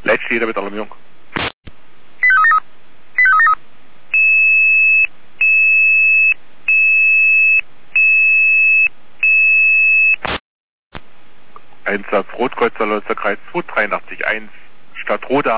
Leitstelle mit Alarmierung. Einsatz Rotkreuzer Kreis 2881 Stadt Roda.